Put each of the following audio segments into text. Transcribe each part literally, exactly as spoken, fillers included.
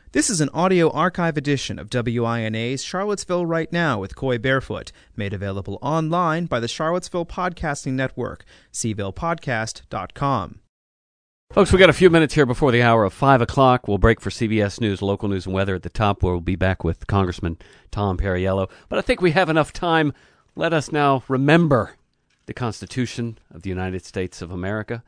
This is an audio archive edition of W I N A's Charlottesville Right Now with Coy Barefoot, made available online by the Charlottesville Podcasting Network, c ville podcast dot com. Folks, we got a few minutes here before the hour of five o'clock. We'll break for C B S News, local news and weather at the top, where we'll be back with Congressman Tom Perriello. But I think we have enough time. Let us now remember the Constitution of the United States of America.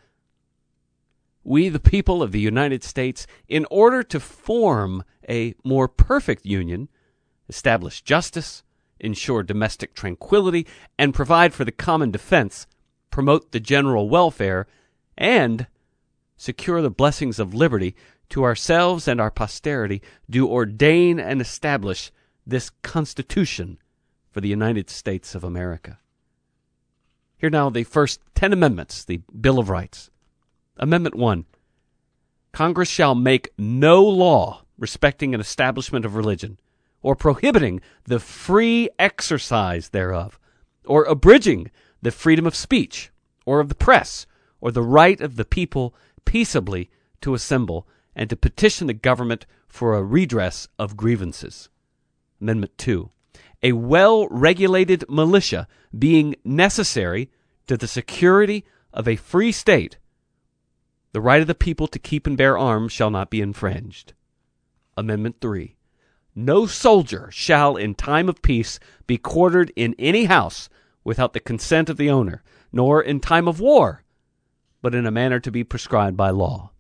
We, the people of the United States, in order to form a more perfect union, establish justice, ensure domestic tranquility, and provide for the common defense, promote the general welfare, and secure the blessings of liberty to ourselves and our posterity, do ordain and establish this Constitution for the United States of America. Here now the first ten amendments, the Bill of Rights. Amendment one. Congress shall make no law respecting an establishment of religion, or prohibiting the free exercise thereof, or abridging the freedom of speech, or of the press, or the right of the people peaceably to assemble, and to petition the government for a redress of grievances. Amendment two. A well-regulated militia being necessary to the security of a free state, the right of the people to keep and bear arms shall not be infringed. Amendment three. No soldier shall in time of peace be quartered in any house without the consent of the owner, nor in time of war, but in a manner to be prescribed by law.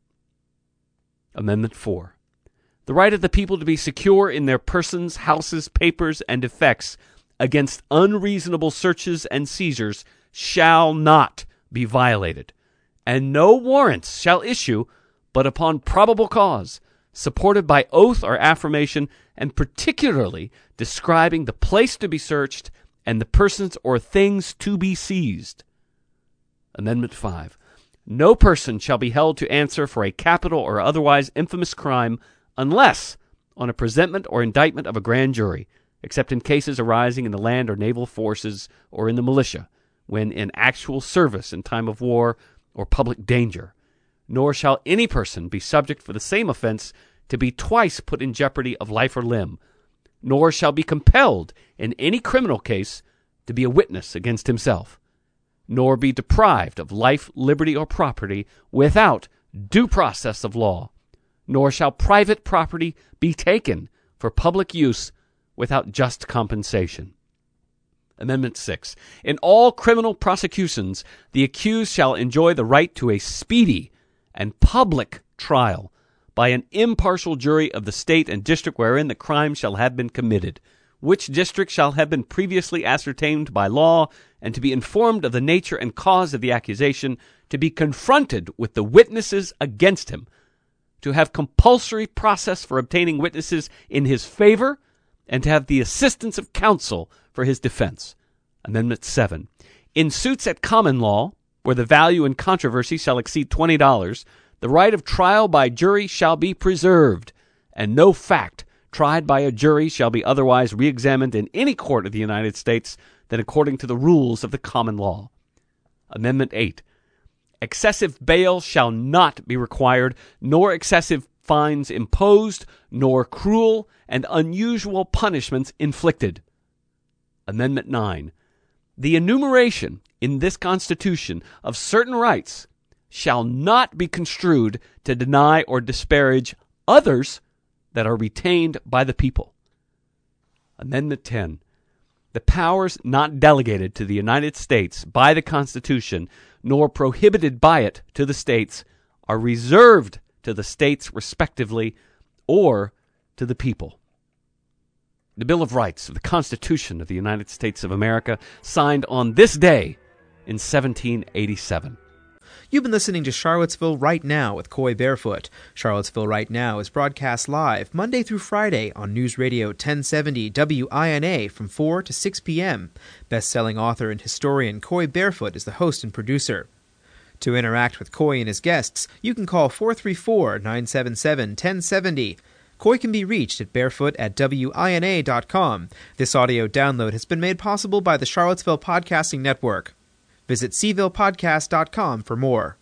Amendment four. The right of the people to be secure in their persons, houses, papers, and effects against unreasonable searches and seizures shall not be violated, and no warrants shall issue but upon probable cause, supported by oath or affirmation, and particularly describing the place to be searched and the persons or things to be seized. Amendment five. No person shall be held to answer for a capital or otherwise infamous crime unless on a presentment or indictment of a grand jury, except in cases arising in the land or naval forces or in the militia, when in actual service in time of war or public danger. Nor shall any person be subject for the same offense to be twice put in jeopardy of life or limb, nor shall be compelled in any criminal case to be a witness against himself, nor be deprived of life, liberty, or property without due process of law, nor shall private property be taken for public use without just compensation. Amendment six. In all criminal prosecutions, the accused shall enjoy the right to a speedy and public trial by an impartial jury of the state and district wherein the crime shall have been committed, which district shall have been previously ascertained by law, and to be informed of the nature and cause of the accusation, to be confronted with the witnesses against him, to have compulsory process for obtaining witnesses in his favor, and to have the assistance of counsel for his defense. Amendment seven. In suits at common law, where the value in controversy shall exceed twenty dollars, the right of trial by jury shall be preserved, and no fact tried by a jury shall be otherwise re-examined in any court of the United States than according to the rules of the common law. Amendment eight. Excessive bail shall not be required, nor excessive fines imposed, nor cruel and unusual punishments inflicted. Amendment nine. The enumeration in this Constitution of certain rights shall not be construed to deny or disparage others that are retained by the people. Amendment ten. The powers not delegated to the United States by the Constitution, nor prohibited by it to the states, are reserved to the states respectively, or to the people. The Bill of Rights of the Constitution of the United States of America, signed on this day in seventeen eighty-seven. You've been listening to Charlottesville Right Now with Coy Barefoot. Charlottesville Right Now is broadcast live Monday through Friday on News Radio ten seventy W I N A from four to six p.m. Best-selling author and historian Coy Barefoot is the host and producer. To interact with Coy and his guests, you can call four three four, nine seven seven, one zero seven zero. Coy can be reached at barefoot at W I N A dot com. This audio download has been made possible by the Charlottesville Podcasting Network. Visit c ville podcast dot com for more.